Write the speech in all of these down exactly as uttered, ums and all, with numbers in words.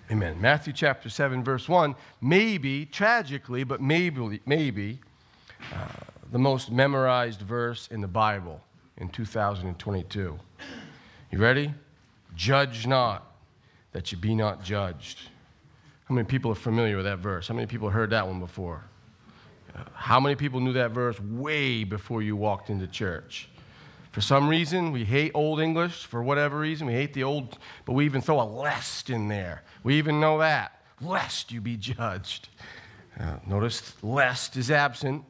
Amen. Matthew chapter seven, verse one, maybe, tragically, but maybe, maybe uh, the most memorized verse in the Bible in two thousand twenty-two. You ready? Judge not, that you be not judged. How many people are familiar with that verse? How many people heard that one before? Uh, how many people knew that verse way before you walked into church? For some reason, we hate Old English. For whatever reason, we hate the old, but we even throw a lest in there. We even know that. Lest you be judged. Uh, notice lest is absent.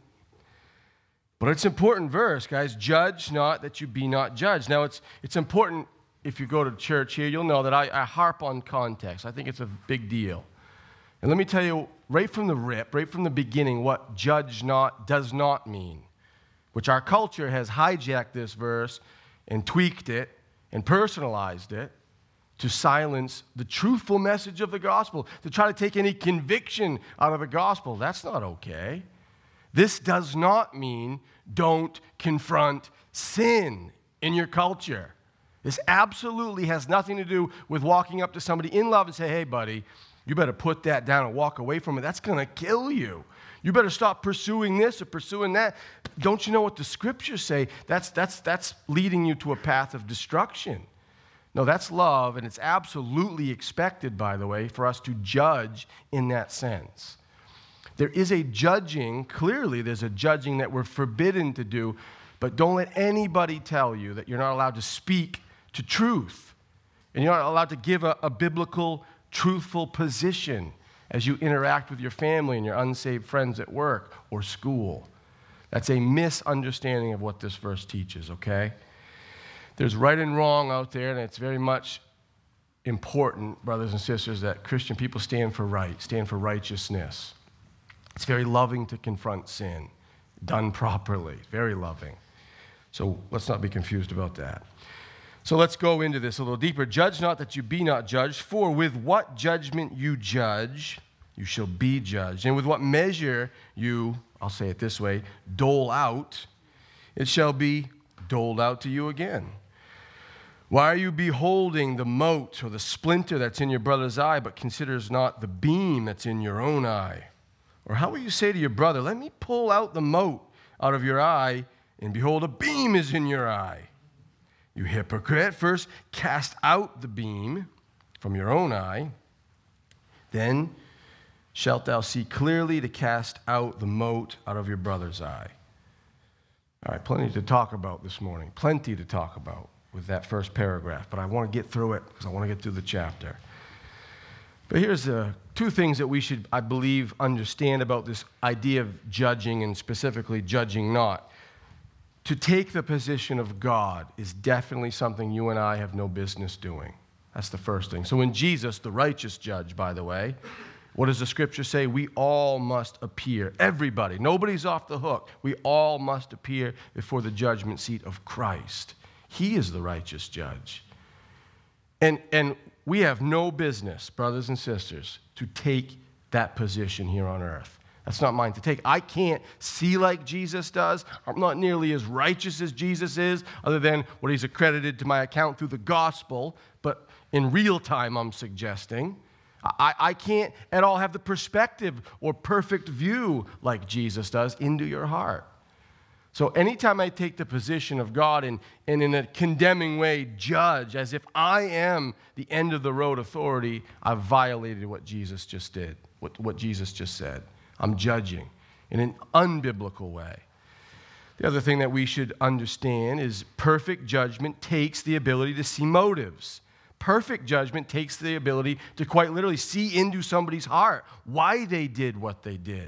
But it's an important verse, guys. Judge not that you be not judged. Now, it's it's important if you go to church here, you'll know that I, I harp on context. I think it's a big deal. And let me tell you right from the rip, right from the beginning, what judge not does not mean, which our culture has hijacked this verse and tweaked it and personalized it to silence the truthful message of the gospel, to try to take any conviction out of the gospel. That's not okay. This does not mean don't confront sin in your culture. This absolutely has nothing to do with walking up to somebody in love and say, hey, buddy, you better put that down and walk away from it. That's going to kill you. You better stop pursuing this or pursuing that. Don't you know what the scriptures say? That's, that's, that's leading you to a path of destruction. No, that's love, and it's absolutely expected, by the way, for us to judge in that sense. There is a judging, clearly there's a judging that we're forbidden to do, but don't let anybody tell you that you're not allowed to speak to truth, and you're not allowed to give a, a biblical, truthful position as you interact with your family and your unsaved friends at work or school. That's a misunderstanding of what this verse teaches, okay? There's right and wrong out there, and it's very much important, brothers and sisters, that Christian people stand for right, stand for righteousness. It's very loving to confront sin, done properly, very loving. So let's not be confused about that. So let's go into this a little deeper. Judge not that you be not judged, for with what judgment you judge, you shall be judged. And with what measure you, I'll say it this way, dole out, it shall be doled out to you again. Why are you beholding the mote or the splinter that's in your brother's eye, but considers not the beam that's in your own eye? Or how will you say to your brother, let me pull out the mote out of your eye, and behold, a beam is in your eye? You hypocrite, first cast out the beam from your own eye, then shalt thou see clearly to cast out the mote out of your brother's eye. All right, plenty to talk about this morning, plenty to talk about with that first paragraph, but I want to get through it because I want to get through the chapter. But here's uh, two things that we should, I believe, understand about this idea of judging, and specifically judging not. To take the position of God is definitely something you and I have no business doing. That's the first thing. So when Jesus, the righteous judge, by the way, what does the scripture say? We all must appear. Everybody. Nobody's off the hook. We all must appear before the judgment seat of Christ. He is the righteous judge. And, and we have no business, brothers and sisters, to take that position here on earth. That's not mine to take. I can't see like Jesus does. I'm not nearly as righteous as Jesus is, other than what he's accredited to my account through the gospel. But in real time, I'm suggesting, I, I can't at all have the perspective or perfect view like Jesus does into your heart. So anytime I take the position of God and, and in a condemning way judge as if I am the end of the road authority, I've violated what Jesus just did, what, what Jesus just said. I'm judging in an unbiblical way. The other thing that we should understand is perfect judgment takes the ability to see motives. Perfect judgment takes the ability to quite literally see into somebody's heart, why they did what they did.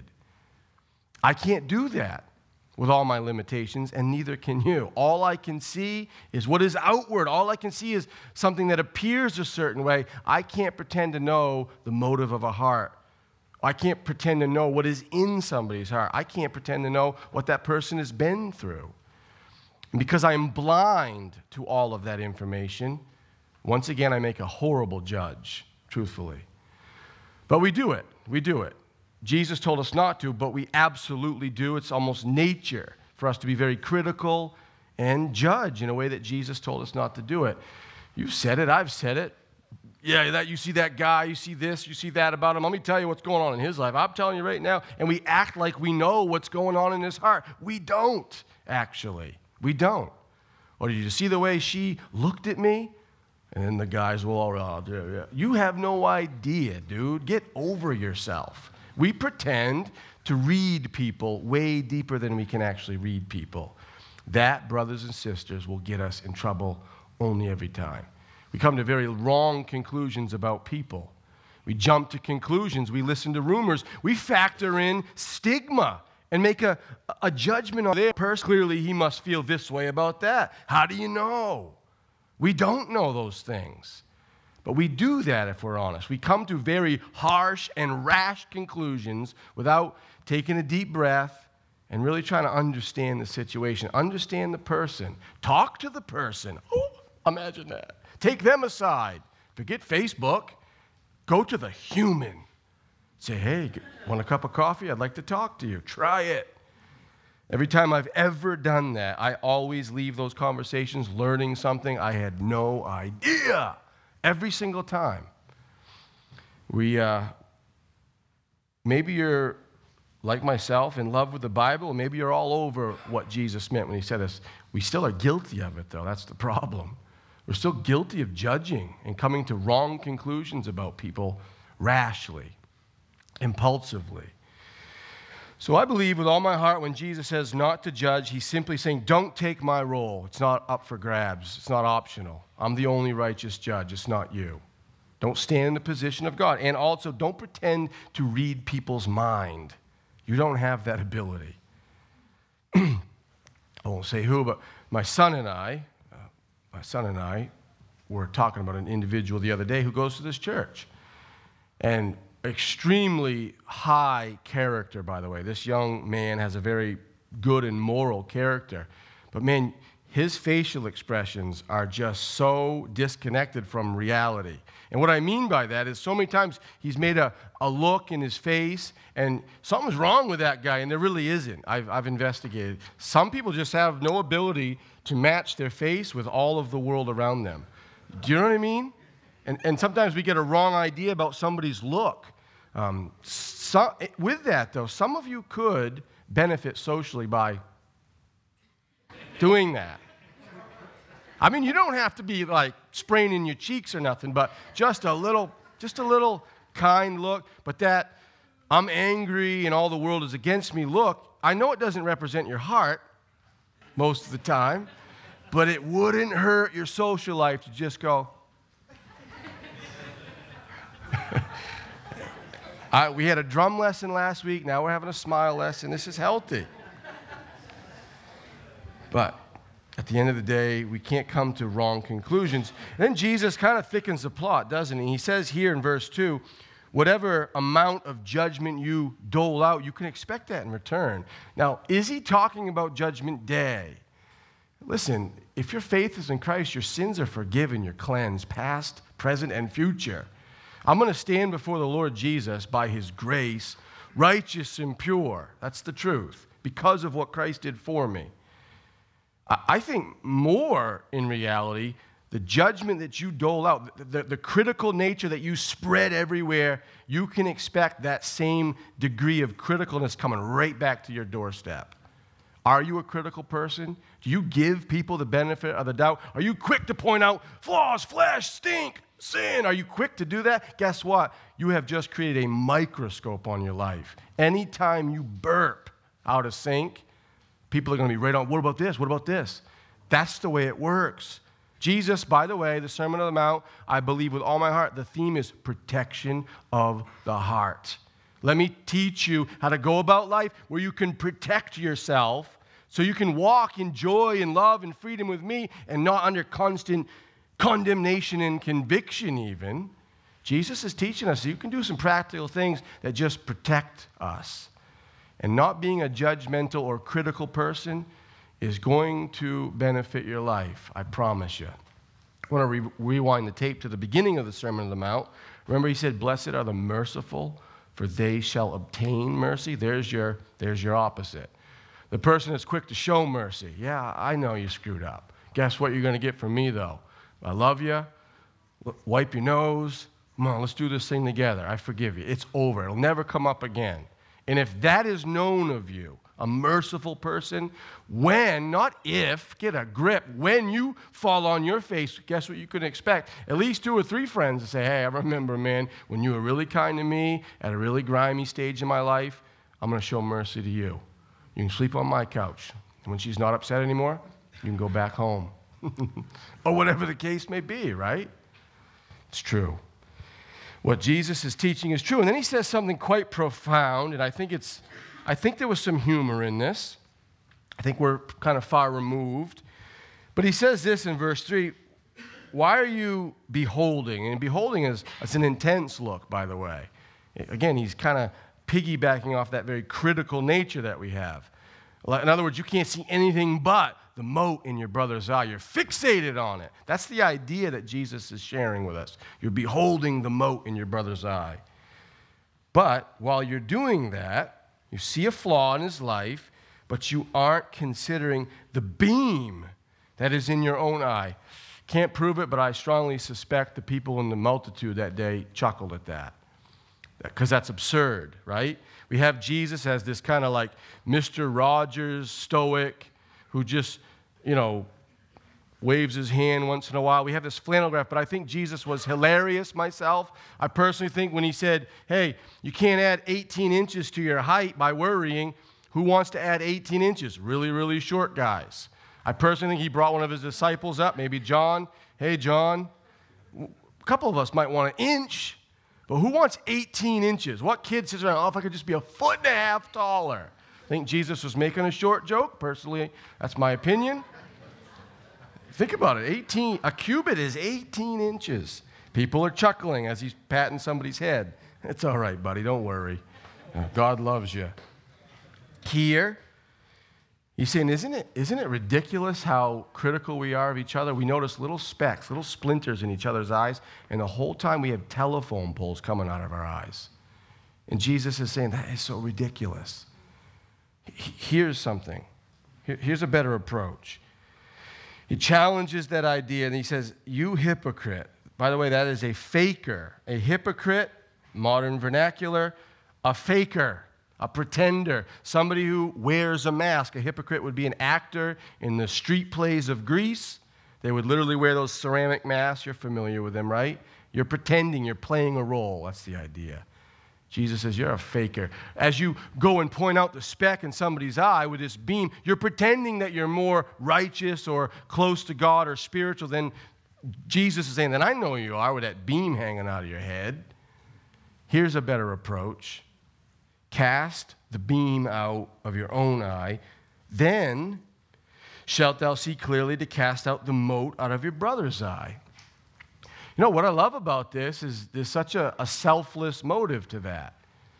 I can't do that with all my limitations, and neither can you. All I can see is what is outward. All I can see is something that appears a certain way. I can't pretend to know the motive of a heart. I can't pretend to know what is in somebody's heart. I can't pretend to know what that person has been through. And because I am blind to all of that information, once again, I make a horrible judge, truthfully. But we do it. We do it. Jesus told us not to, but we absolutely do. It's almost nature for us to be very critical and judge in a way that Jesus told us not to do it. You've said it. I've said it. yeah, that you see that guy, you see this, you see that about him. Let me tell you what's going on in his life. I'm telling you right now. And we act like we know what's going on in his heart. We don't, actually. We don't. Or did you see the way she looked at me? And then the guys will all, oh, yeah, yeah. You have no idea, dude. Get over yourself. We pretend to read people way deeper than we can actually read people. That, brothers and sisters, will get us in trouble only every time. We come to very wrong conclusions about people. We jump to conclusions. We listen to rumors. We factor in stigma and make a, a judgment on their person. Clearly, he must feel this way about that. How do you know? We don't know those things. But we do that if we're honest. We come to very harsh and rash conclusions without taking a deep breath and really trying to understand the situation, understand the person, talk to the person. Oh, imagine that. Take them aside. Forget Facebook. Go to the human. Say, hey, want a cup of coffee? I'd like to talk to you. Try it. Every time I've ever done that, I always leave those conversations learning something I had no idea. Every single time. We, uh, maybe you're like myself, in love with the Bible. Maybe you're all over what Jesus meant when he said this. We still are guilty of it, though. That's the problem. We're still guilty of judging and coming to wrong conclusions about people rashly, impulsively. So I believe with all my heart when Jesus says not to judge, he's simply saying, don't take my role. It's not up for grabs. It's not optional. I'm the only righteous judge. It's not you. Don't stand in the position of God. And also, don't pretend to read people's mind. You don't have that ability. I won't say who, but my son and I, uh, my son and I were talking about an individual the other day who goes to this church. And extremely high character, by the way. This young man has a very good and moral character. But man, his facial expressions are just so disconnected from reality. And what I mean by that is so many times he's made a, a look in his face and something's wrong with that guy, and there really isn't. I've, I've investigated. Some people just have no ability to match their face with all of the world around them. Do you know what I mean? And, and sometimes we get a wrong idea about somebody's look. Um, so, with that, though, some of you could benefit socially by doing that. I mean, you don't have to be like spraining your cheeks or nothing, but just a little, just a little kind look. But that I'm angry and all the world is against me look, I know it doesn't represent your heart most of the time, but it wouldn't hurt your social life to just go. I, we had a drum lesson last week. Now we're having a smile lesson. This is healthy. But at the end of the day, we can't come to wrong conclusions. And then Jesus kind of thickens the plot, doesn't he? He says here in verse two, whatever amount of judgment you dole out, you can expect that in return. Now, is he talking about Judgment Day? Listen, if your faith is in Christ, your sins are forgiven, you're cleansed, past, present, and future. I'm going to stand before the Lord Jesus by his grace, righteous and pure. That's the truth, because of what Christ did for me. I think more in reality, the judgment that you dole out, the, the, the critical nature that you spread everywhere, you can expect that same degree of criticalness coming right back to your doorstep. Are you a critical person? Do you give people the benefit of the doubt? Are you quick to point out flaws, flesh, stink, sin? Are you quick to do that? Guess what? You have just created a microscope on your life. Anytime you burp out of sync, people are going to be right on, what about this? What about this? That's the way it works. Jesus, by the way, the Sermon on the Mount, I believe with all my heart, the theme is protection of the heart. Let me teach you how to go about life where you can protect yourself so you can walk in joy and love and freedom with me and not under constant condemnation and conviction even. Jesus is teaching us you can do some practical things that just protect us. And not being a judgmental or critical person is going to benefit your life, I promise you. I want to re- rewind the tape to the beginning of the Sermon on the Mount. Remember he said, blessed are the merciful, for they shall obtain mercy. There's your, there's your opposite. The person that's quick to show mercy. Yeah, I know you screwed up. Guess what you're going to get from me, though? I love you. wipe your nose. Come on, let's do this thing together. I forgive you. It's over. It'll never come up again. And if that is known of you, a merciful person, when, not if, get a grip, when you fall on your face, guess what you can expect? At least two or three friends to say, hey, I remember, man, when you were really kind to me at a really grimy stage in my life, I'm going to show mercy to you. You can sleep on my couch. And when she's not upset anymore, you can go back home. Or whatever the case may be, right? It's true. What Jesus is teaching is true. And then he says something quite profound, and I think it's, I think there was some humor in this. I think we're kind of far removed. But he says this in verse three, why are you beholding? And beholding is it's an intense look, by the way. Again, he's kind of piggybacking off that very critical nature that we have. In other words, you can't see anything but the mote in your brother's eye. You're fixated on it. That's the idea that Jesus is sharing with us. You're beholding the mote in your brother's eye. But while you're doing that, you see a flaw in his life, but you aren't considering the beam that is in your own eye. Can't prove it, but I strongly suspect the people in the multitude that day chuckled at that. Because that's absurd, right? We have Jesus as this kind of like Mister Rogers stoic who just, you know, waves his hand once in a while. We have this flannel graph, but I think Jesus was hilarious myself. I personally think when he said, hey, you can't add eighteen inches to your height by worrying, who wants to add eighteen inches? Really, really short guys. I personally think he brought one of his disciples up, maybe John. Hey, John, a couple of us might want an inch. But who wants eighteen inches? What kid says, oh, if I could just be a foot and a half taller? I think Jesus was making a short joke. Personally, that's my opinion. Think about it. eighteen, a cubit is eighteen inches. People are chuckling as he's patting somebody's head. It's all right, buddy. Don't worry. God loves you. Here, he's saying, isn't it, isn't it ridiculous how critical we are of each other? We notice little specks, little splinters in each other's eyes, and the whole time we have telephone poles coming out of our eyes. And Jesus is saying, that is so ridiculous. Here's something. Here's a better approach. He challenges that idea, and he says, you hypocrite. By the way, that is a faker. A hypocrite, modern vernacular, a faker. A pretender, somebody who wears a mask. A hypocrite would be an actor in the street plays of Greece. They would literally wear those ceramic masks. You're familiar with them, right? You're pretending, you're playing a role. That's the idea. Jesus says, you're a faker. As you go and point out the speck in somebody's eye with this beam, you're pretending that you're more righteous or close to God or spiritual than Jesus is saying, then I know you are with that beam hanging out of your head. Here's a better approach. Cast the beam out of your own eye, then shalt thou see clearly to cast out the mote out of your brother's eye. You know, what I love about this is there's such a, a selfless motive to that.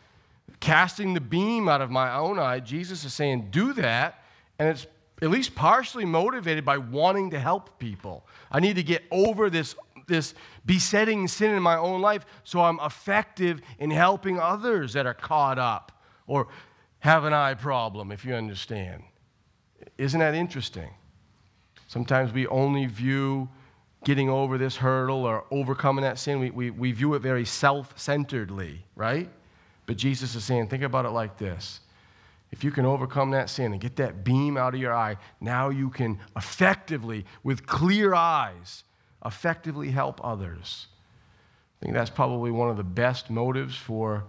Casting the beam out of my own eye, Jesus is saying, do that, and it's at least partially motivated by wanting to help people. I need to get over this this besetting sin in my own life so I'm effective in helping others that are caught up or have an eye problem, if you understand. Isn't that interesting? Sometimes we only view getting over this hurdle or overcoming that sin, we, we, we view it very self-centeredly, right? But Jesus is saying, think about it like this. If you can overcome that sin and get that beam out of your eye, now you can effectively, with clear eyes, effectively help others. I think that's probably one of the best motives for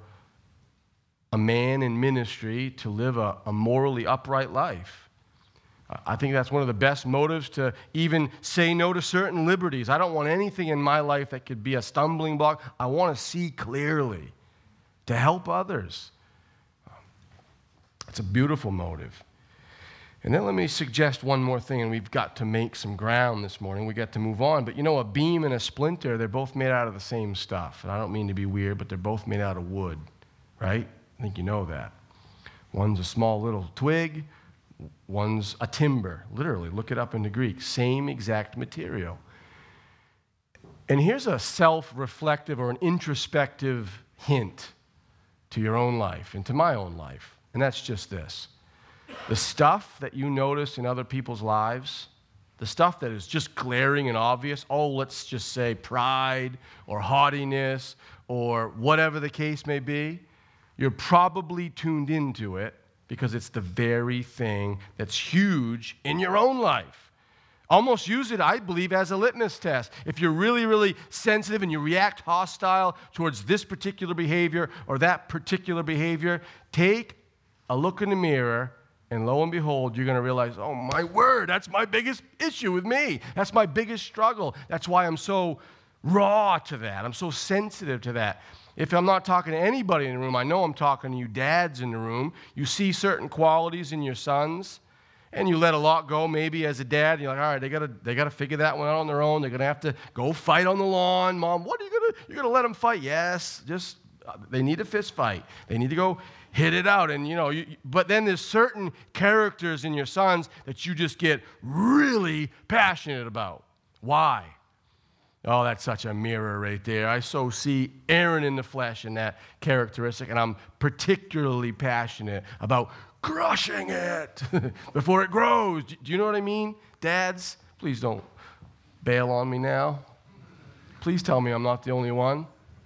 a man in ministry to live a, a morally upright life. I think that's one of the best motives to even say no to certain liberties. I don't want anything in my life that could be a stumbling block. I want to see clearly to help others. It's a beautiful motive. And then let me suggest one more thing, and we've got to make some ground this morning. We got to move on. But you know, a beam and a splinter, they're both made out of the same stuff. And I don't mean to be weird, but they're both made out of wood, right? I think you know that. One's a small little twig. One's a timber. Literally, look it up in the Greek. Same exact material. And here's a self-reflective or an introspective hint to your own life and to my own life. And that's just this. The stuff that you notice in other people's lives, the stuff that is just glaring and obvious, oh, let's just say pride or haughtiness or whatever the case may be, you're probably tuned into it because it's the very thing that's huge in your own life. Almost use it, I believe, as a litmus test. If you're really, really sensitive and you react hostile towards this particular behavior or that particular behavior, take a look in the mirror, and lo and behold, you're going to realize, oh, my word, that's my biggest issue with me. That's my biggest struggle. That's why I'm so raw to that. I'm so sensitive to that. If I'm not talking to anybody in the room, I know I'm talking to you dads in the room. You see certain qualities in your sons, and you let a lot go maybe as a dad. And you're like, all right, they got to they got to figure that one out on their own. They're going to have to go fight on the lawn. Mom, what are you going to, you're going to let them fight? Yes, just, uh, they need a fist fight. They need to go hit it out. And, you know, you, but then there's certain characters in your sons that you just get really passionate about. Why? Oh, that's such a mirror right there. I so see Aaron in the flesh in that characteristic, and I'm particularly passionate about crushing it before it grows. Do you know what I mean? Dads, please don't bail on me now. Please tell me I'm not the only one.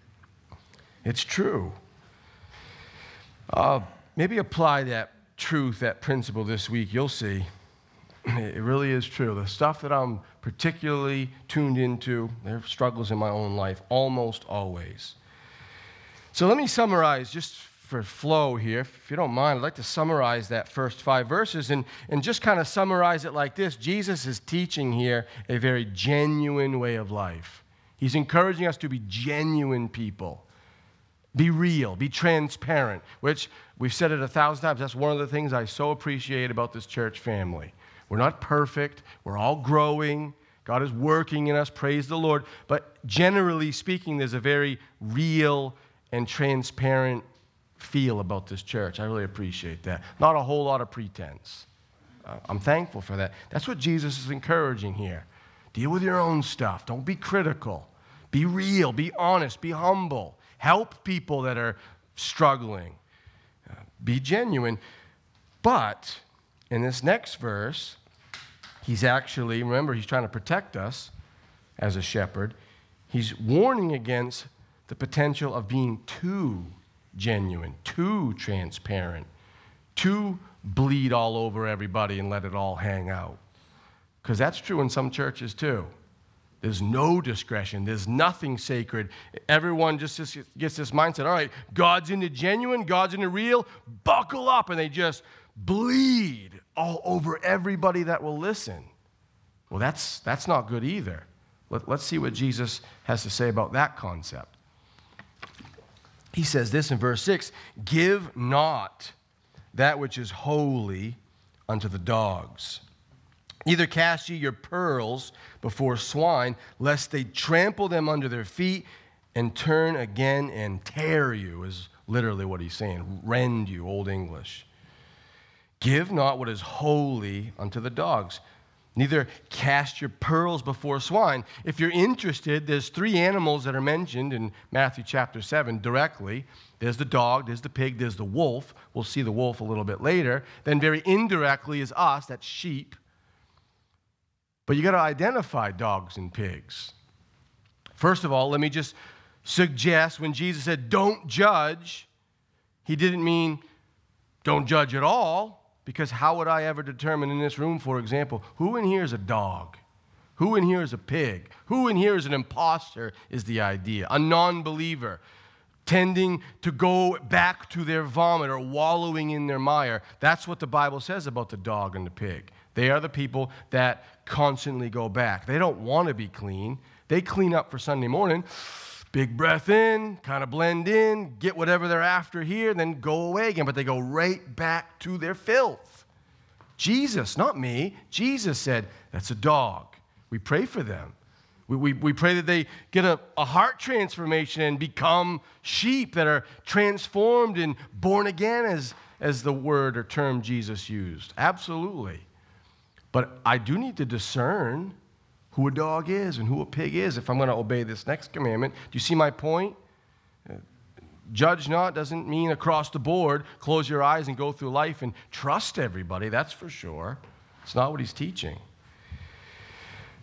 It's true. Uh, maybe apply that truth, that principle this week. You'll see. It really is true. The stuff that I'm particularly tuned into, there are struggles in my own life, almost always. So let me summarize, just for flow here, if you don't mind. I'd like to summarize that first five verses and, and just kind of summarize it like this. Jesus is teaching here a very genuine way of life. He's encouraging us to be genuine people. Be real, be transparent, which we've said it a thousand times. That's one of the things I so appreciate about this church family. We're not perfect. We're all growing. God is working in us. Praise the Lord. But generally speaking, there's a very real and transparent feel about this church. I really appreciate that. Not a whole lot of pretense. Uh, I'm thankful for that. That's what Jesus is encouraging here. Deal with your own stuff. Don't be critical. Be real. Be honest. Be humble. Help people that are struggling. Uh, be genuine. But in this next verse, he's actually, remember, he's trying to protect us as a shepherd. He's warning against the potential of being too genuine, too transparent, too bleed all over everybody and let it all hang out. Because that's true in some churches too. There's no discretion. There's nothing sacred. Everyone just gets this mindset, all right, God's into genuine, God's into real, buckle up, and they just bleed all over everybody that will listen. Well, that's that's not good either. Let, let's see what Jesus has to say about that concept. He says this in verse six, give not that which is holy unto the dogs. Neither cast ye your pearls before swine, lest they trample them under their feet and turn again and tear you, is literally what he's saying. Rend you, Old English. Give not what is holy unto the dogs. Neither cast your pearls before swine. If you're interested, there's three animals that are mentioned in Matthew chapter seven directly. There's the dog, there's the pig, there's the wolf. We'll see the wolf a little bit later. Then very indirectly is us, that's sheep. But you got to identify dogs and pigs. First of all, let me just suggest when Jesus said, don't judge, he didn't mean don't judge at all, because how would I ever determine in this room, for example, who in here is a dog? Who in here is a pig? Who in here is an imposter is the idea, a non-believer, tending to go back to their vomit or wallowing in their mire. That's what the Bible says about the dog and the pig. They are the people that constantly go back. They don't want to be clean. They clean up for Sunday morning, big breath in, kind of blend in, get whatever they're after here, and then go away again. But they go right back to their filth. Jesus, not me, Jesus said, that's a dog. We pray for them. We, we, we pray that they get a, a heart transformation and become sheep that are transformed and born again, as, as the word or term Jesus used. Absolutely. But I do need to discern who a dog is and who a pig is if I'm going to obey this next commandment. Do you see my point? Uh, judge not doesn't mean across the board, close your eyes and go through life and trust everybody. That's for sure. It's not what he's teaching.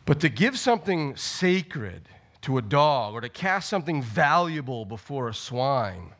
But to give something sacred to a dog or to cast something valuable before a swine,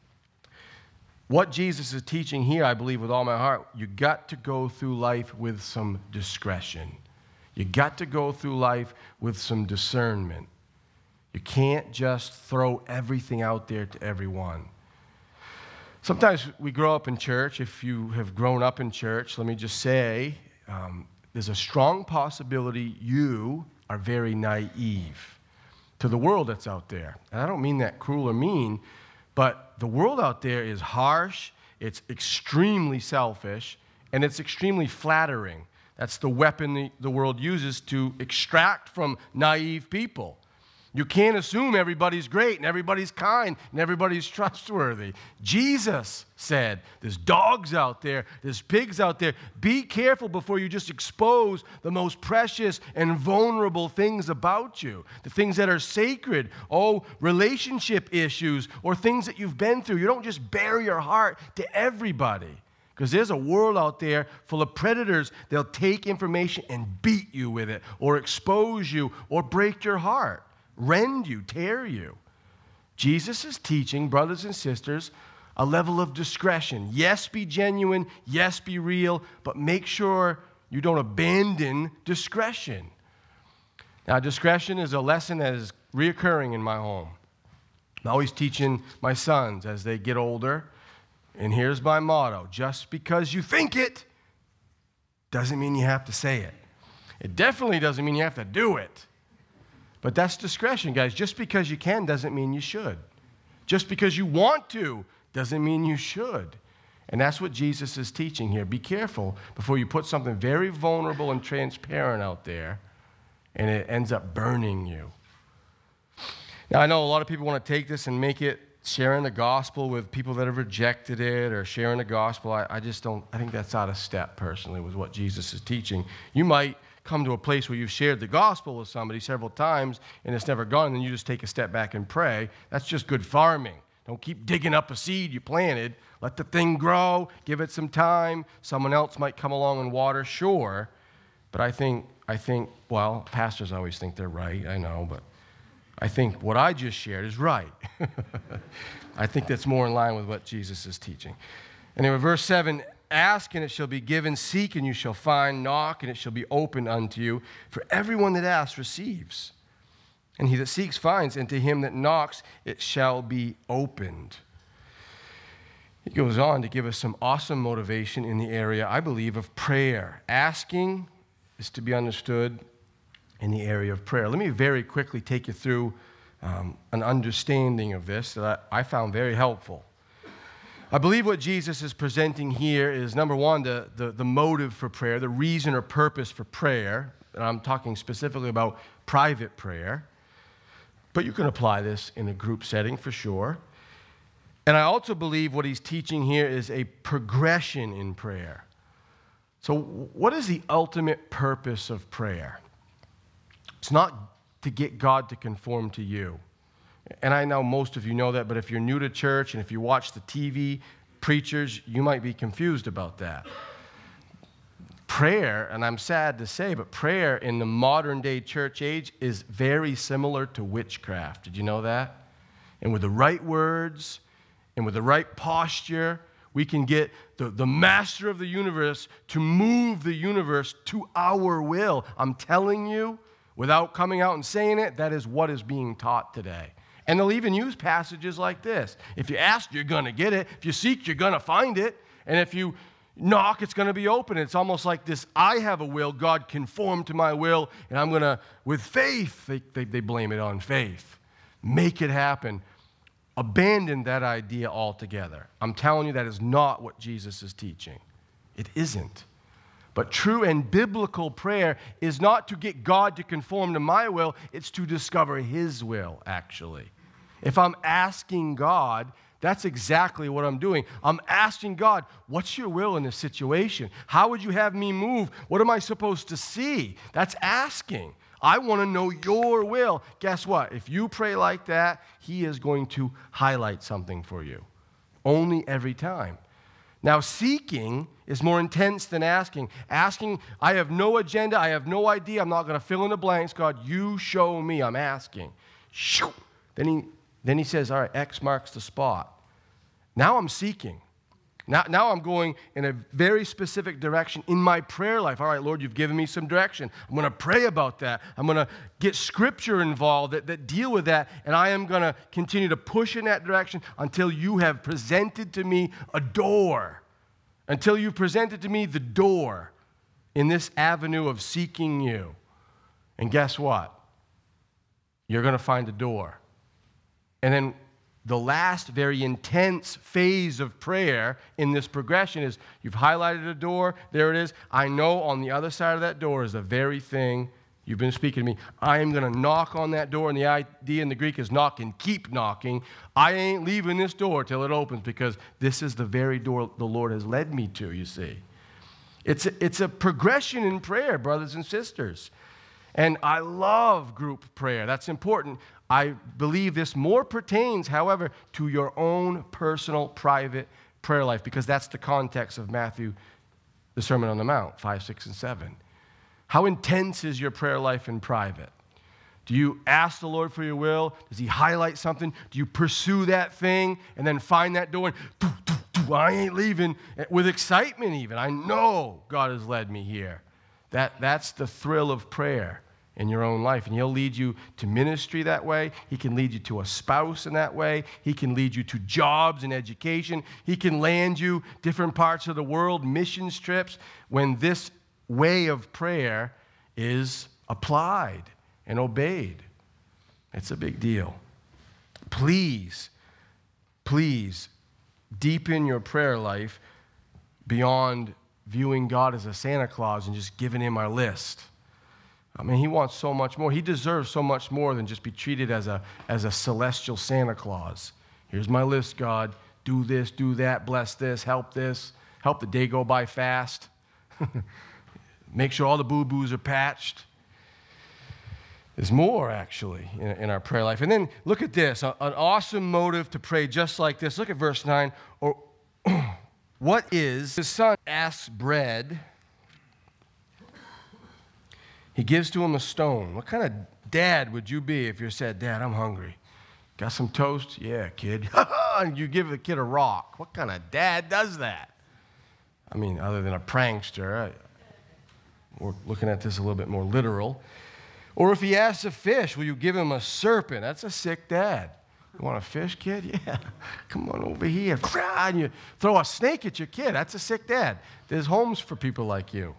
what Jesus is teaching here, I believe with all my heart, you got to go through life with some discretion. You got to go through life with some discernment. You can't just throw everything out there to everyone. Sometimes we grow up in church. If you have grown up in church, let me just say, um, there's a strong possibility you are very naive to the world that's out there. And I don't mean that cruel or mean, but the world out there is harsh, it's extremely selfish, and it's extremely flattering. That's the weapon the, the world uses to extract from naive people. You can't assume everybody's great and everybody's kind and everybody's trustworthy. Jesus said, there's dogs out there, there's pigs out there. Be careful before you just expose the most precious and vulnerable things about you, the things that are sacred, oh, relationship issues or things that you've been through. You don't just bare your heart to everybody, because there's a world out there full of predators. They'll take information and beat you with it or expose you or break your heart. Rend you, tear you. Jesus is teaching, brothers and sisters, a level of discretion. Yes, be genuine. Yes, be real. But make sure you don't abandon discretion. Now, discretion is a lesson that is reoccurring in my home. I'm always teaching my sons as they get older. And here's my motto. Just because you think it doesn't mean you have to say it. It definitely doesn't mean you have to do it. But that's discretion, guys. Just because you can doesn't mean you should. Just because you want to doesn't mean you should. And that's what Jesus is teaching here. Be careful before you put something very vulnerable and transparent out there and it ends up burning you. Now, I know a lot of people want to take this and make it sharing the gospel with people that have rejected it or sharing the gospel. I, I just don't, I think that's out of step, personally, with what Jesus is teaching. You might come to a place where you've shared the gospel with somebody several times and it's never gone, and then you just take a step back and pray. That's just good farming. Don't keep digging up a seed you planted. Let the thing grow. Give it some time. Someone else might come along and water, sure. But I think, I think, well, pastors always think they're right, I know, but I think what I just shared is right. I think that's more in line with what Jesus is teaching. Anyway, verse seven, ask and it shall be given, seek and you shall find, knock and it shall be opened unto you. For everyone that asks receives, and he that seeks finds, and to him that knocks it shall be opened. He goes on to give us some awesome motivation in the area, I believe, of prayer. Asking is to be understood in the area of prayer. Let me very quickly take you through um, an understanding of this that I, I found very helpful. I believe what Jesus is presenting here is, number one, the, the, the motive for prayer, the reason or purpose for prayer. And I'm talking specifically about private prayer. But you can apply this in a group setting for sure. And I also believe what he's teaching here is a progression in prayer. So what is the ultimate purpose of prayer? It's not to get God to conform to you. And I know most of you know that, but if you're new to church and if you watch the T V preachers, you might be confused about that. Prayer, and I'm sad to say, but prayer in the modern day church age is very similar to witchcraft. Did you know that? And with the right words and with the right posture, we can get the, the master of the universe to move the universe to our will. I'm telling you, without coming out and saying it, that is what is being taught today. And they'll even use passages like this. If you ask, you're going to get it. If you seek, you're going to find it. And if you knock, it's going to be open. It's almost like this, I have a will, God conform to my will, and I'm going to, with faith, they, they, they blame it on faith. Make it happen. Abandon that idea altogether. I'm telling you, that is not what Jesus is teaching. It isn't. But true and biblical prayer is not to get God to conform to my will, it's to discover His will, actually. If I'm asking God, that's exactly what I'm doing. I'm asking God, what's your will in this situation? How would you have me move? What am I supposed to see? That's asking. I want to know your will. Guess what? If you pray like that, He is going to highlight something for you. Only every time. Now, seeking is more intense than asking. Asking, I have no agenda, I have no idea, I'm not going to fill in the blanks. God, you show me, I'm asking. Shoo! Then he, then he says, all right, X marks the spot. Now I'm seeking. Now, now I'm going in a very specific direction in my prayer life. All right, Lord, you've given me some direction. I'm going to pray about that. I'm going to get scripture involved that, that deal with that, and I am going to continue to push in that direction until you have presented to me a door, until you've presented to me the door in this avenue of seeking you. And guess what? You're going to find a door. And then the last very intense phase of prayer in this progression is you've highlighted a door, there it is. I know on the other side of that door is the very thing you've been speaking to me. I am going to knock on that door, and the idea in the Greek is knock and keep knocking. I ain't leaving this door till it opens because this is the very door the Lord has led me to, you see. It's a, it's a progression in prayer, brothers and sisters. And I love group prayer. That's important. I believe this more pertains, however, to your own personal, private prayer life, because that's the context of Matthew, the Sermon on the Mount, five, six, and seven. How intense is your prayer life in private? Do you ask the Lord for your will? Does he highlight something? Do you pursue that thing and then find that door and, doo, doo, doo, I ain't leaving, with excitement even. I know God has led me here. That, that's the thrill of prayer in your own life. And he'll lead you to ministry that way. He can lead you to a spouse in that way. He can lead you to jobs and education. He can land you different parts of the world, mission trips, when this way of prayer is applied and obeyed. It's a big deal. Please, please deepen your prayer life beyond viewing God as a Santa Claus and just giving him our list. I mean, he wants so much more. He deserves so much more than just be treated as a, as a celestial Santa Claus. Here's my list, God. Do this, do that, bless this, help this, help the day go by fast. Make sure all the boo-boos are patched. There's more, actually, in, in our prayer life. And then look at this, a, an awesome motive to pray just like this. Look at verse nine. Or, what is, his son asks bread. He gives to him a stone. What kind of dad would you be if you said, Dad, I'm hungry. Got some toast? Yeah, kid. And you give the kid a rock. What kind of dad does that? I mean, other than a prankster. I, we're looking at this a little bit more literal. Or if he asks a fish, will you give him a serpent? That's a sick dad. You want a fish, kid? Yeah. Come on over here. And you throw a snake at your kid. That's a sick dad. There's homes for people like you.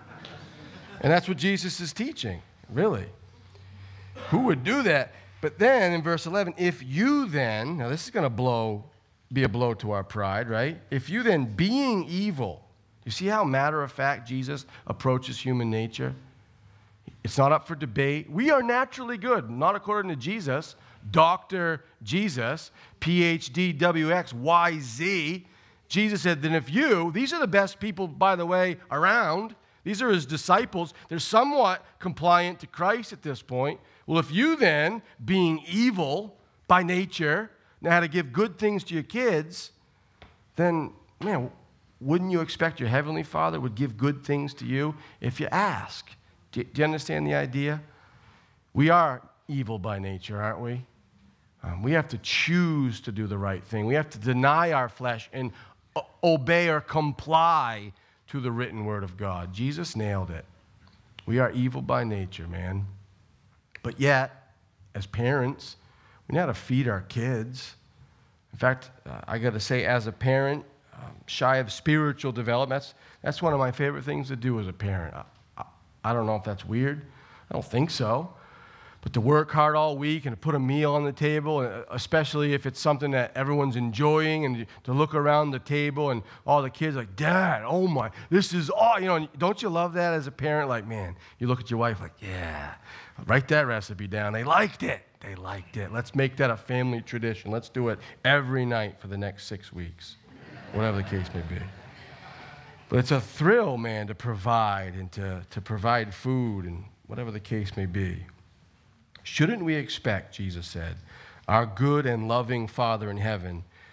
And that's what Jesus is teaching, really. Who would do that? But then in verse eleven, if you then, now this is going to blow, be a blow to our pride, right? If you then, being evil, you see how matter-of-fact Jesus approaches human nature? It's not up for debate. We are naturally good, not according to Jesus, Doctor Jesus, P H D, W X, Y Z. Jesus said, then if you, these are the best people, by the way, around. These are his disciples. They're somewhat compliant to Christ at this point. Well, if you then, being evil by nature, know how to give good things to your kids, then, man, wouldn't you expect your heavenly Father would give good things to you if you ask? Do you, do you understand the idea? We are evil by nature, aren't we? Um, we have to choose to do the right thing. We have to deny our flesh and o- obey or comply to the written word of God. Jesus nailed it. We are evil by nature, man. But yet, as parents, we know how to feed our kids. In fact, uh, I got to say, as a parent, um, shy of spiritual development, that's, that's one of my favorite things to do as a parent. I, I, I don't know if that's weird. I don't think so. But to work hard all week and to put a meal on the table, especially if it's something that everyone's enjoying, and to look around the table and all the kids like, Dad, oh my, this is all, you know, don't you love that as a parent? Like, man, you look at your wife like, yeah, write that recipe down. They liked it. They liked it. Let's make that a family tradition. Let's do it every night for the next six weeks, whatever the case may be. But it's a thrill, man, to provide and to, to provide food and whatever the case may be. Shouldn't we expect, Jesus said, our good and loving Father in heaven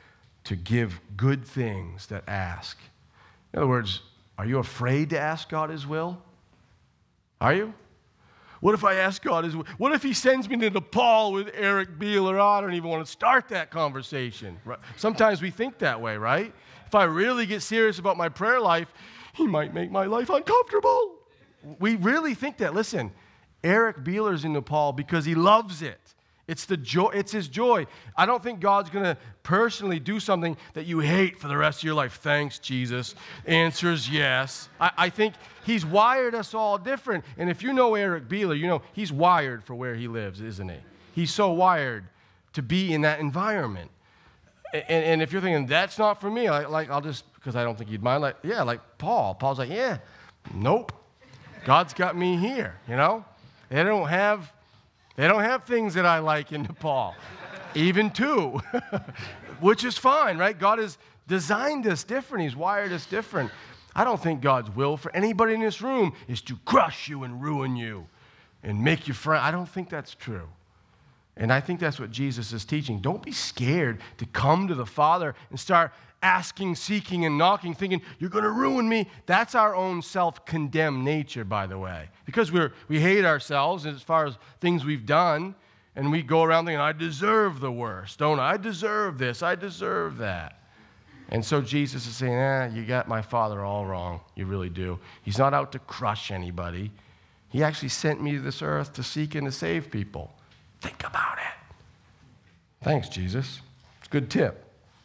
to give good things that ask. In other words, are you afraid to ask God his will? Are you? What if I ask God his will? What if he sends me to Nepal with Eric Beeler? I don't even want to start that conversation. Sometimes we think that way, right? If I really get serious about my prayer life, he might make my life uncomfortable. We really think that. Listen, Eric Beeler's in Nepal because he loves it. It's the joy. It's his joy. I don't think God's going to personally do something that you hate for the rest of your life. Thanks, Jesus. Answer's yes. I, I think he's wired us all different. And if you know Eric Beeler, you know he's wired for where he lives, isn't he? He's so wired to be in that environment. And, and if you're thinking, that's not for me, I, like I'll just, because I don't think you'd mind, like, yeah, like Paul. Paul's like, yeah, nope. God's got me here, you know? They don't have... They don't have things that I like in Nepal, even two, which is fine, right? God has designed us different. He's wired us different. I don't think God's will for anybody in this room is to crush you and ruin you and make you friend. I don't think that's true. And I think that's what Jesus is teaching. Don't be scared to come to the Father and start asking, seeking, and knocking, thinking, you're going to ruin me. That's our own self-condemned nature, by the way. Because we're, we hate ourselves as far as things we've done, and we go around thinking, I deserve the worst, don't I? I deserve this, I deserve that. And so Jesus is saying, eh, you got my Father all wrong. You really do. He's not out to crush anybody. He actually sent me to this earth to seek and to save people. Think about it. Thanks, Jesus. It's a good tip.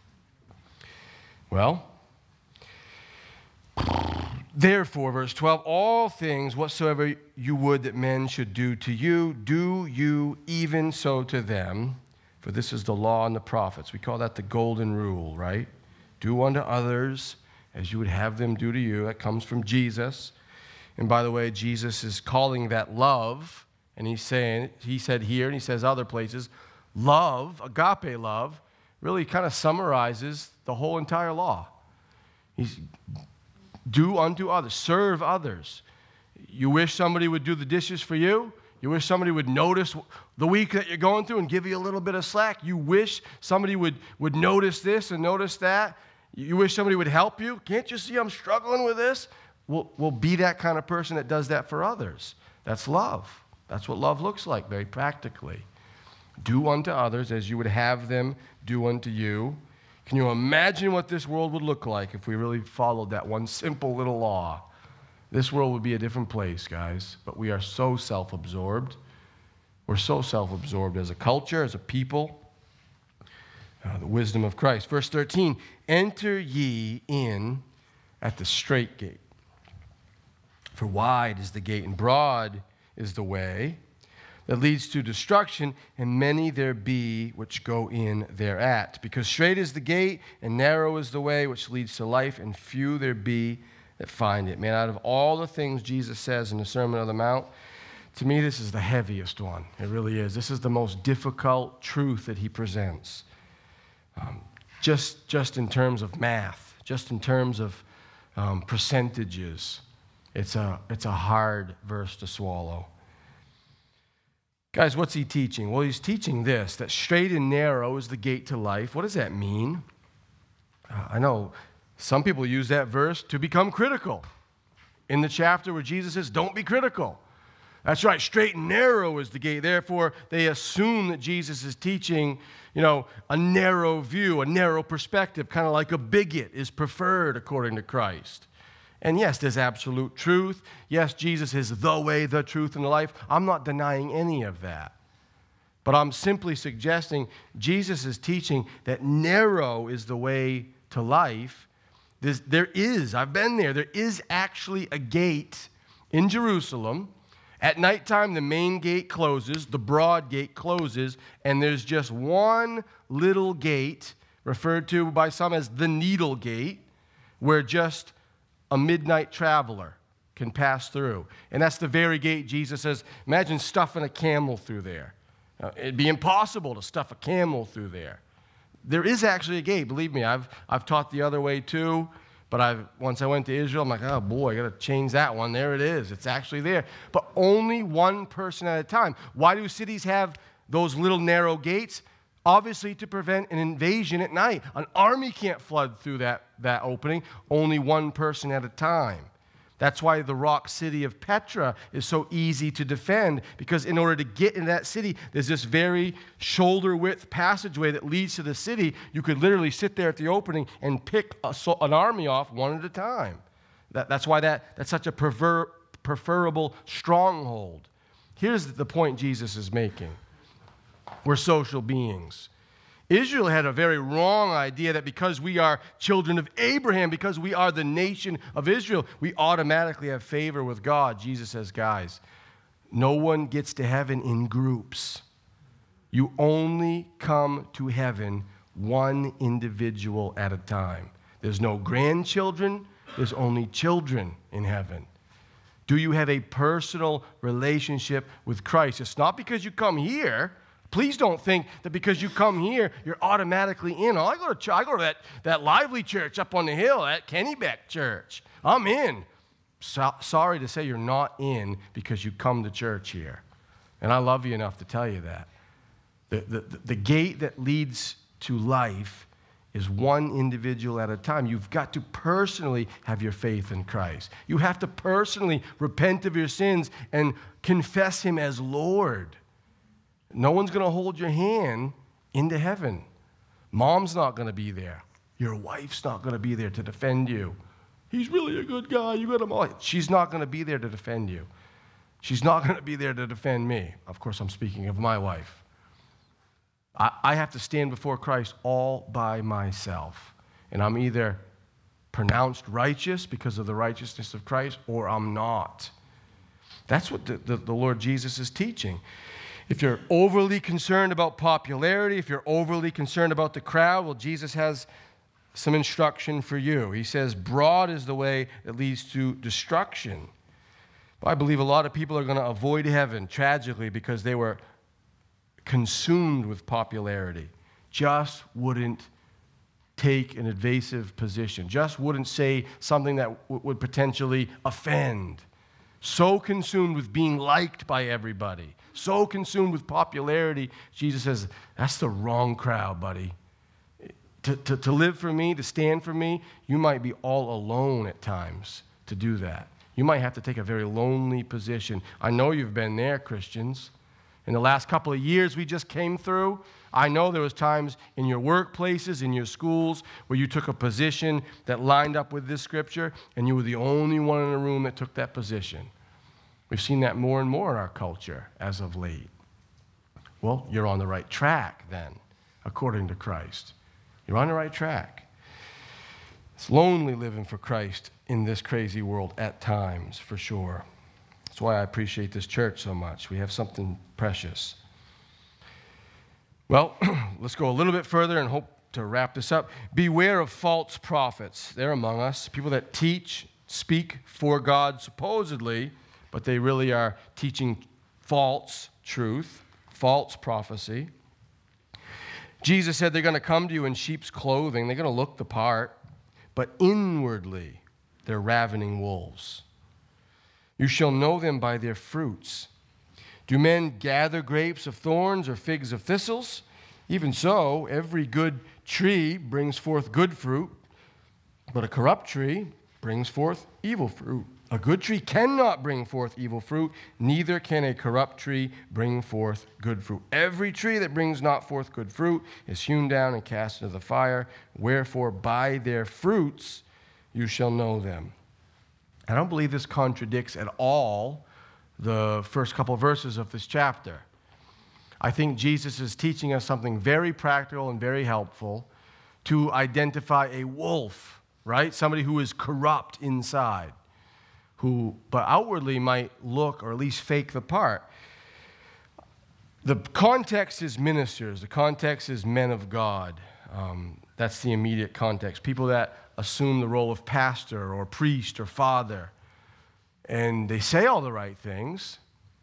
Well, therefore, verse twelve, all things whatsoever you would that men should do to you, do you even so to them. For this is the law and the prophets. We call that the golden rule, right? Do unto others as you would have them do to you. That comes from Jesus. And by the way, Jesus is calling that love. And he's saying, he said here, and he says other places, love, agape love, really kind of summarizes the whole entire law. He's do unto others, serve others. You wish somebody would do the dishes for you? You wish somebody would notice the week that you're going through and give you a little bit of slack? You wish somebody would, would notice this and notice that? You wish somebody would help you? Can't you see I'm struggling with this? We'll, we'll be that kind of person that does that for others. That's love. That's what love looks like, very practically. Do unto others as you would have them do unto you. Can you imagine what this world would look like if we really followed that one simple little law? This world would be a different place, guys, but we are so self-absorbed. We're so self-absorbed as a culture, as a people. Uh, the wisdom of Christ. Verse thirteen, enter ye in at the strait gate. For wide is the gate and broad is the way that leads to destruction, and many there be which go in thereat. Because straight is the gate, and narrow is the way which leads to life, and few there be that find it. Man, out of all the things Jesus says in the Sermon on the Mount, to me this is the heaviest one. It really is. This is the most difficult truth that he presents. Um, just, just in terms of math, just in terms of um, percentages, it's a, it's a hard verse to swallow. Guys, what's he teaching? Well, he's teaching this, that straight and narrow is the gate to life. What does that mean? Uh, I know some people use that verse to become critical. In the chapter where Jesus says, don't be critical. That's right, straight and narrow is the gate. Therefore, they assume that Jesus is teaching, you know, a narrow view, a narrow perspective, kind of like a bigot is preferred according to Christ. And yes, there's absolute truth. Yes, Jesus is the way, the truth, and the life. I'm not denying any of that. But I'm simply suggesting Jesus is teaching that narrow is the way to life. There's, there is, I've been there, there is actually a gate in Jerusalem. At nighttime, the main gate closes, the broad gate closes, and there's just one little gate, referred to by some as the needle gate, where just a midnight traveler can pass through. And that's the very gate Jesus says, imagine stuffing a camel through there. Uh, it'd be impossible to stuff a camel through there. There is actually a gate. Believe me, I've, I've taught the other way too. But I've, once I went to Israel, I'm like, oh boy, I got to change that one. There it is. It's actually there. But only one person at a time. Why do cities have those little narrow gates? obviously to prevent an invasion at night. An army can't flood through that, that opening, only one person at a time. That's why the rock city of Petra is so easy to defend, because in order to get into that city, there's this very shoulder-width passageway that leads to the city. You could literally sit there at the opening and pick a, an army off one at a time. That, that's why that, that's such a prefer, preferable stronghold. Here's the point Jesus is making. We're social beings. Israel had a very wrong idea that because we are children of Abraham, because we are the nation of Israel, we automatically have favor with God. Jesus says, guys, no one gets to heaven in groups. You only come to heaven one individual at a time. There's no grandchildren. There's only children in heaven. Do you have a personal relationship with Christ? It's not because you come here. Please don't think that because you come here, you're automatically in. Oh, I go to I go to that, that lively church up on the hill, that Kennebec church. I'm in. So, sorry to say you're not in because you come to church here. And I love you enough to tell you that. The, the, the gate that leads to life is one individual at a time. You've got to personally have your faith in Christ. You have to personally repent of your sins and confess Him as Lord. No one's going to hold your hand into heaven. Mom's not going to be there. Your wife's not going to be there to defend you. He's really a good guy. You got him all. She's not going to be there to defend you. She's not going to be there to defend me. Of course, I'm speaking of my wife. I, I have to stand before Christ all by myself. And I'm either pronounced righteous because of the righteousness of Christ, or I'm not. That's what the, the, the Lord Jesus is teaching. If you're overly concerned about popularity, if you're overly concerned about the crowd, well, Jesus has some instruction for you. He says, broad is the way that leads to destruction. But I believe a lot of people are going to avoid heaven, tragically, because they were consumed with popularity. Just wouldn't take an evasive position. Just wouldn't say something that w- would potentially offend. So consumed with being liked by everybody, so consumed with popularity, Jesus says, that's the wrong crowd, buddy. To, to, to live for me, to stand for me, you might be all alone at times to do that. You might have to take a very lonely position. I know you've been there, Christians. In the last couple of years we just came through, I know there was times in your workplaces, in your schools, where you took a position that lined up with this scripture, and you were the only one in the room that took that position. We've seen that more and more in our culture as of late. Well, you're on the right track then, according to Christ. You're on the right track. It's lonely living for Christ in this crazy world at times, for sure. That's why I appreciate this church so much. We have something precious. Well, let's go a little bit further and hope to wrap this up. Beware of false prophets. They're among us. People that teach, speak for God supposedly, but they really are teaching false truth, false prophecy. Jesus said they're going to come to you in sheep's clothing. They're going to look the part, but inwardly they're ravening wolves. You shall know them by their fruits. Do men gather grapes of thorns or figs of thistles? Even so, every good tree brings forth good fruit, but a corrupt tree brings forth evil fruit. A good tree cannot bring forth evil fruit, neither can a corrupt tree bring forth good fruit. Every tree that brings not forth good fruit is hewn down and cast into the fire. Wherefore, by their fruits you shall know them. I don't believe this contradicts at all the first couple of verses of this chapter. I think Jesus is teaching us something very practical and very helpful to identify a wolf, right? Somebody who is corrupt inside, who but outwardly might look or at least fake the part. The context is ministers. The context is men of God. Um, that's the immediate context. People that assume the role of pastor or priest or father. And they say all the right things.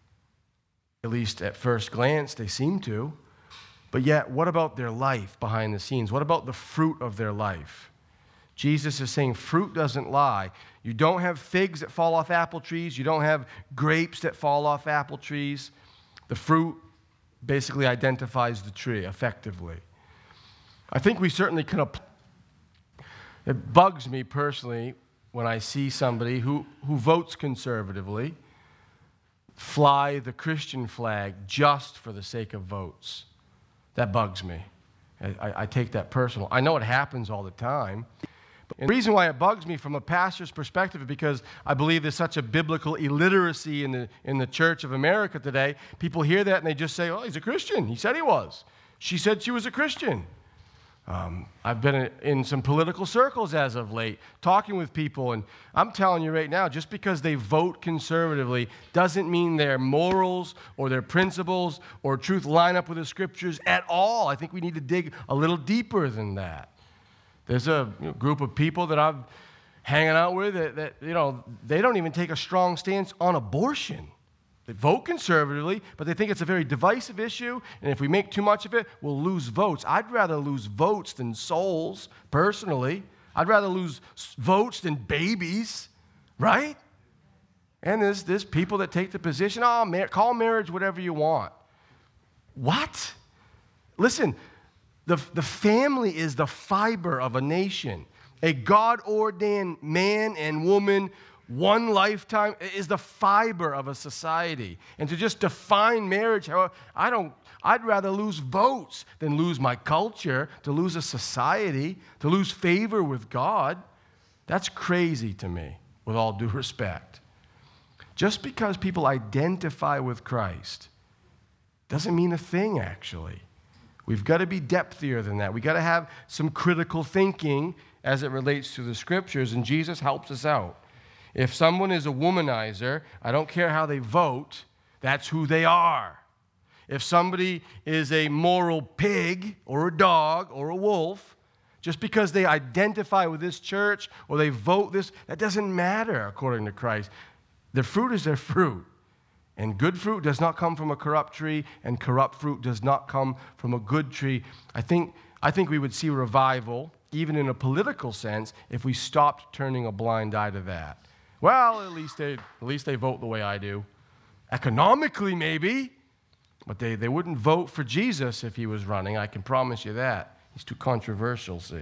At least at first glance, they seem to. But yet, what about their life behind the scenes? What about the fruit of their life? Jesus is saying fruit doesn't lie. You don't have figs that fall off apple trees. You don't have grapes that fall off apple trees. The fruit basically identifies the tree effectively. I think we certainly can apply. It bugs me personally when I see somebody who, who votes conservatively fly the Christian flag just for the sake of votes. That bugs me. I, I take that personal. I know it happens all the time. But the reason why it bugs me from a pastor's perspective is because I believe there's such a biblical illiteracy in the, in the Church of America today. People hear that and they just say, oh, he's a Christian. He said he was. She said she was a Christian. Um, I've been in some political circles as of late, talking with people, and I'm telling you right now, just because they vote conservatively doesn't mean their morals or their principles or truth line up with the Scriptures at all. I think we need to dig a little deeper than that. There's a you know, group of people that I'm hanging out with that, that, you know, they don't even take a strong stance on abortion. They vote conservatively, but they think it's a very divisive issue, and if we make too much of it, we'll lose votes. I'd rather lose votes than souls, personally. I'd rather lose votes than babies, right? And there's, there's people that take the position, oh, mar- call marriage whatever you want. What? Listen, the, the family is the fiber of a nation. A God-ordained man and woman, one lifetime, is the fiber of a society. And to just define marriage, how I don't, I'd rather lose votes than lose my culture, to lose a society, to lose favor with God. That's crazy to me, with all due respect. Just because people identify with Christ doesn't mean a thing, actually. We've got to be depthier than that. We've got to have some critical thinking as it relates to the Scriptures, and Jesus helps us out. If someone is a womanizer, I don't care how they vote, that's who they are. If somebody is a moral pig or a dog or a wolf, just because they identify with this church or they vote this, that doesn't matter according to Christ. Their fruit is their fruit. And good fruit does not come from a corrupt tree, and corrupt fruit does not come from a good tree. I think, I think we would see revival, even in a political sense, if we stopped turning a blind eye to that. Well, at least they, at least they vote the way I do. Economically, maybe, but they, they wouldn't vote for Jesus if he was running. I can promise you that. He's too controversial, see.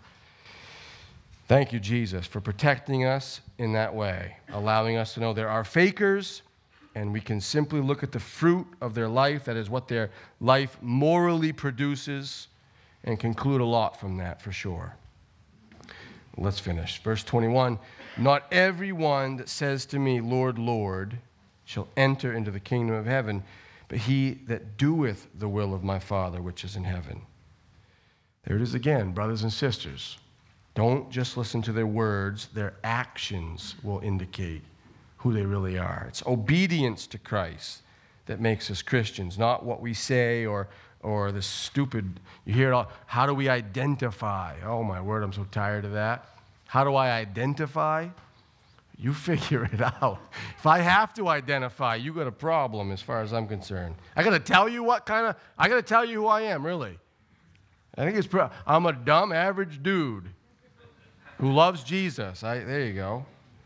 Thank you, Jesus, for protecting us in that way, allowing us to know there are fakers, and we can simply look at the fruit of their life, that is what their life morally produces, and conclude a lot from that for sure. Let's finish. Verse twenty-one, not everyone that says to me, Lord, Lord, shall enter into the kingdom of heaven, but he that doeth the will of my Father which is in heaven. There it is again, brothers and sisters. Don't just listen to their words. Their actions will indicate who they really are. It's obedience to Christ that makes us Christians, not what we say or or the stupid, you hear it all, how do we identify? Oh my word, I'm so tired of that. How do I identify? You figure it out. If I have to identify, you got a problem as far as I'm concerned. I got to tell you what kind of, I got to tell you who I am, really. I think it's, pro- I'm a dumb average dude who loves Jesus. I, there you go.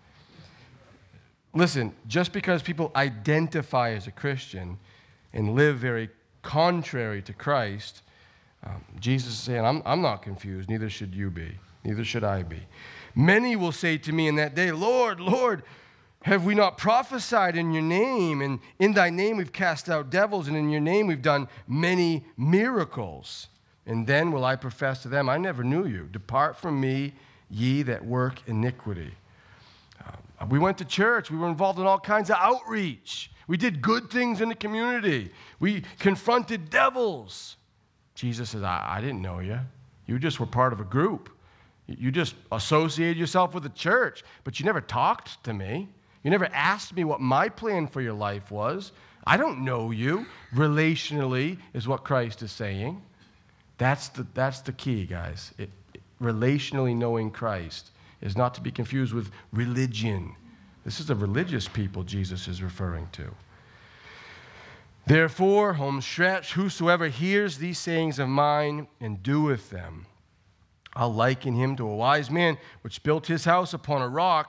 Listen, just because people identify as a Christian and live very contrary to Christ, um, Jesus is saying, I'm, I'm not confused, neither should you be, neither should I be. Many will say to me in that day, Lord, Lord, have we not prophesied in your name? And in thy name we've cast out devils, and in your name we've done many miracles. And then will I profess to them, I never knew you. Depart from me, ye that work iniquity. Uh, we went to church. We were involved in all kinds of outreach. We did good things in the community. We confronted devils. Jesus says, I, I didn't know you. You just were part of a group. You just associated yourself with the church, but you never talked to me. You never asked me what my plan for your life was. I don't know you. Relationally is what Christ is saying. That's the, that's the key, guys. It, it, relationally knowing Christ is not to be confused with religion. This is the religious people Jesus is referring to. Therefore, home stretch, whosoever hears these sayings of mine and doeth them, I'll liken him to a wise man which built his house upon a rock,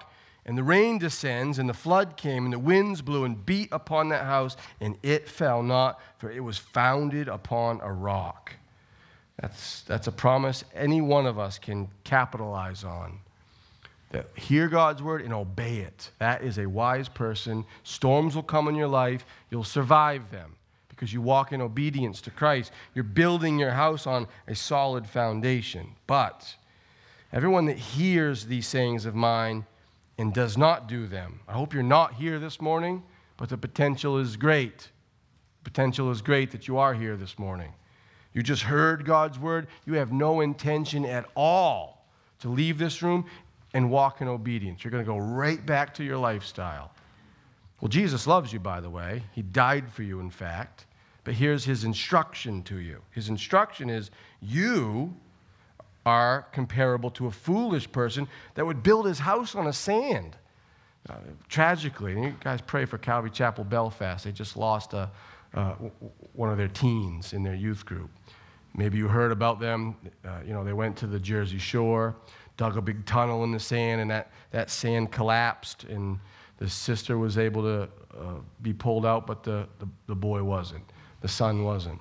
And the rain descends, and the flood came, and the winds blew and beat upon that house, and it fell not, for it was founded upon a rock. That's, that's a promise any one of us can capitalize on. That hear God's word and obey it. That is a wise person. Storms will come in your life. You'll survive them because you walk in obedience to Christ. You're building your house on a solid foundation. But everyone that hears these sayings of mine and does not do them. I hope you're not here this morning, but the potential is great. The potential is great that you are here this morning. You just heard God's word. You have no intention at all to leave this room and walk in obedience. You're going to go right back to your lifestyle. Well, Jesus loves you, by the way. He died for you, in fact. But here's his instruction to you. His instruction is you are comparable to a foolish person that would build his house on a sand. Uh, tragically, and you guys pray for Calvary Chapel Belfast. They just lost a, uh, one of their teens in their youth group. Maybe you heard about them. Uh, you know, they went to the Jersey Shore, dug a big tunnel in the sand, and that, that sand collapsed, and the sister was able to uh, be pulled out, but the, the, the boy wasn't. The son wasn't.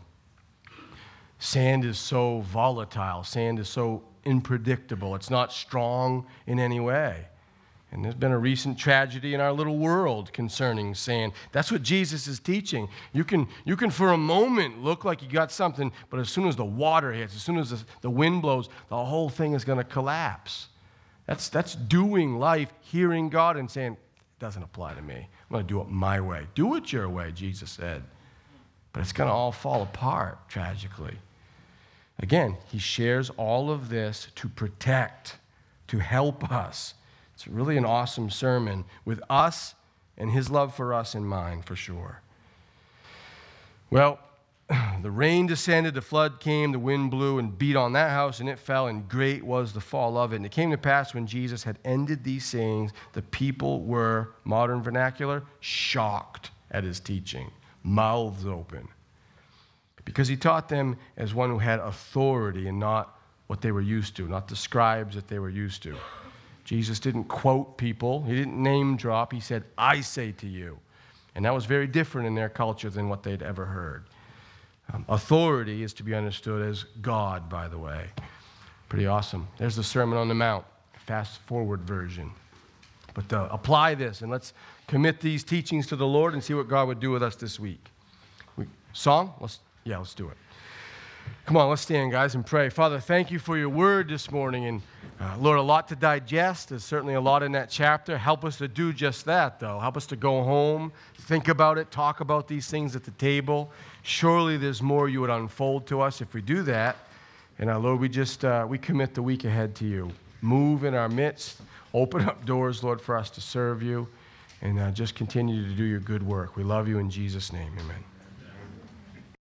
Sand is so volatile. Sand is so unpredictable. It's not strong in any way. And there's been a recent tragedy in our little world concerning sand. That's what Jesus is teaching. You can, you can for a moment look like you got something, but as soon as the water hits, as soon as the, the wind blows, the whole thing is going to collapse. That's, that's doing life, hearing God and saying, it doesn't apply to me. I'm going to do it my way. Do it your way, Jesus said. But it's going to all fall apart, tragically. Again, he shares all of this to protect, to help us. It's really an awesome sermon with us and his love for us in mind, for sure. Well, the rain descended, the flood came, the wind blew and beat on that house, and it fell, and great was the fall of it. And it came to pass when Jesus had ended these sayings, the people were, modern vernacular, shocked at his teaching, mouths open. Because he taught them as one who had authority and not what they were used to, not the scribes that they were used to. Jesus didn't quote people. He didn't name drop. He said, I say to you. And that was very different in their culture than what they'd ever heard. Um, authority is to be understood as God, by the way. Pretty awesome. There's the Sermon on the Mount, fast forward version. But uh, apply this, and let's commit these teachings to the Lord and see what God would do with us this week. We, song? Let's Yeah, let's do it. Come on, let's stand, guys, and pray. Father, thank you for your word this morning. And, uh, Lord, a lot to digest. There's certainly a lot in that chapter. Help us to do just that, though. Help us to go home, think about it, talk about these things at the table. Surely there's more you would unfold to us if we do that. And, uh, Lord, we just uh, we commit the week ahead to you. Move in our midst. Open up doors, Lord, for us to serve you. And uh, just continue to do your good work. We love you in Jesus' name. Amen.